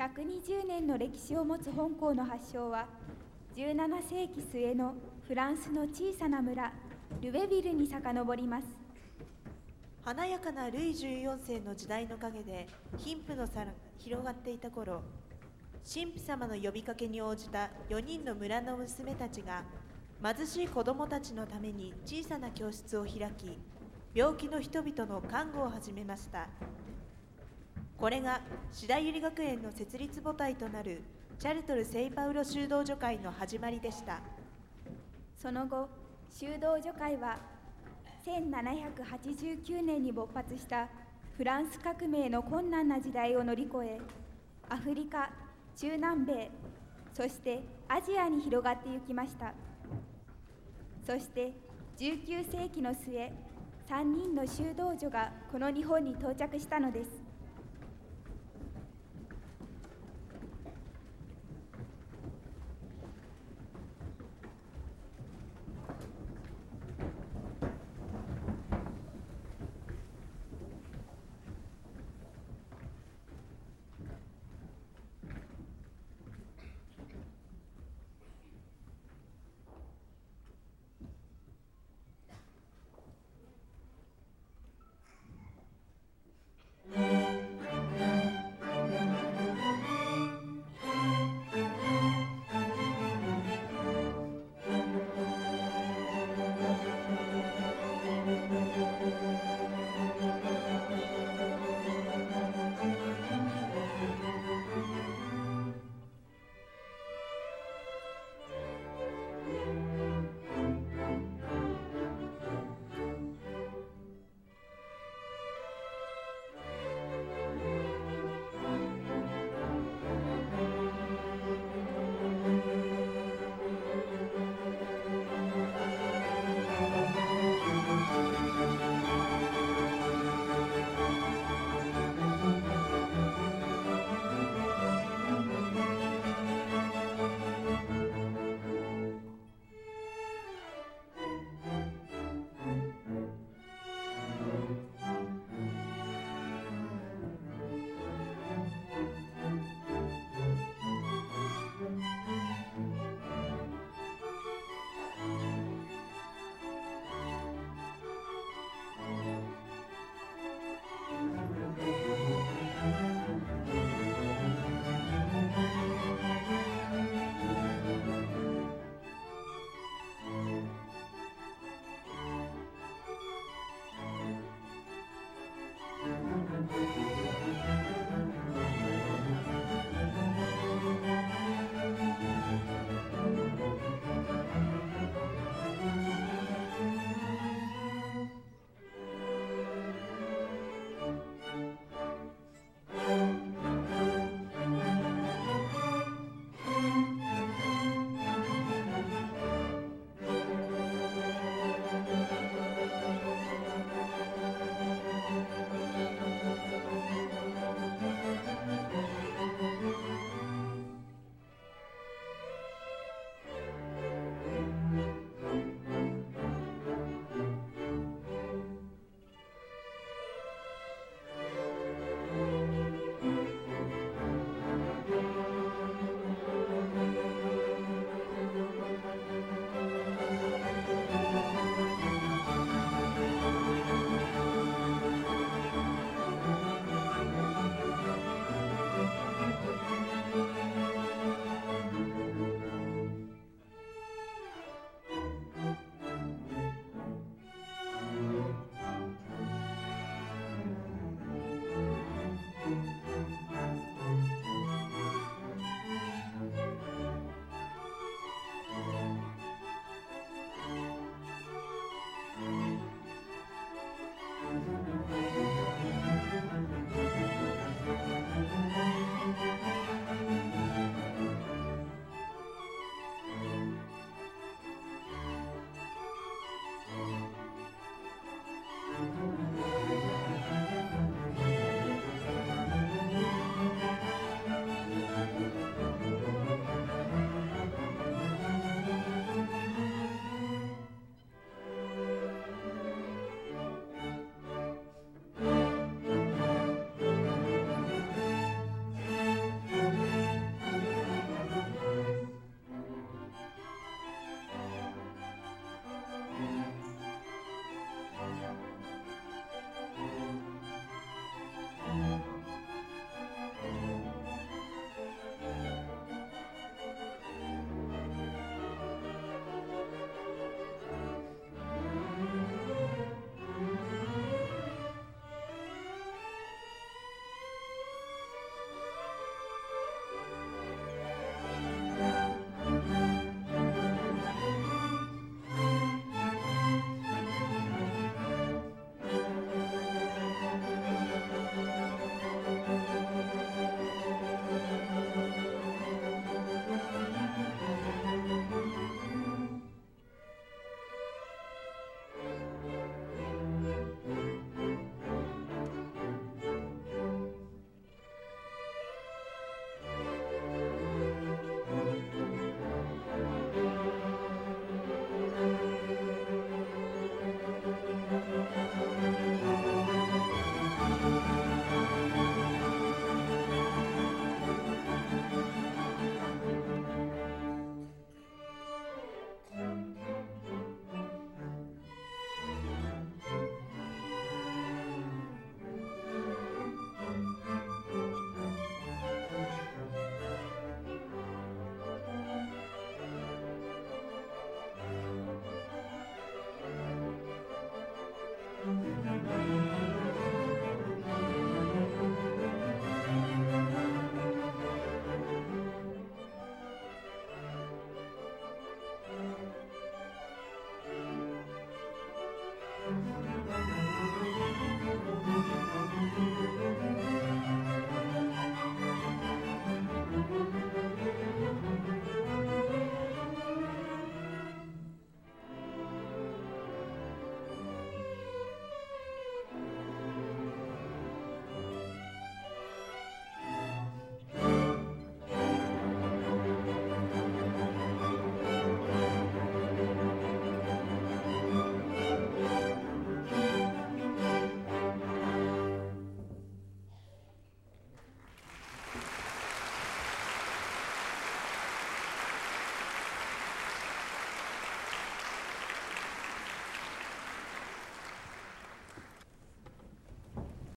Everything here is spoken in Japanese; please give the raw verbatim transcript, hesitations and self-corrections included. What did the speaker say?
ひゃくにじゅうねんの歴史を持つ本校の発祥は、じゅうななせいき末のフランスの小さな村、ルベビルに遡ります。 華やかなルイじゅうよんせいの時代の陰で貧富の差が広がっていた頃、神父様の呼びかけに応じたよにんの村の娘たちが貧しい子どもたちのために小さな教室を開き、病気の人々の看護を始めました。これが志田百合学園の設立母体となるチャルトル聖パウロ修道女会の始まりでした。 その後、修道女会はせんななひゃくはちじゅうきゅうねんに勃発したフランス革命の困難な時代を乗り越え、アフリカ、中南米、そしてアジアに広がっていきました。そしてじゅうきゅうせいきの末、さんにんの修道女がこの日本に到着したのです。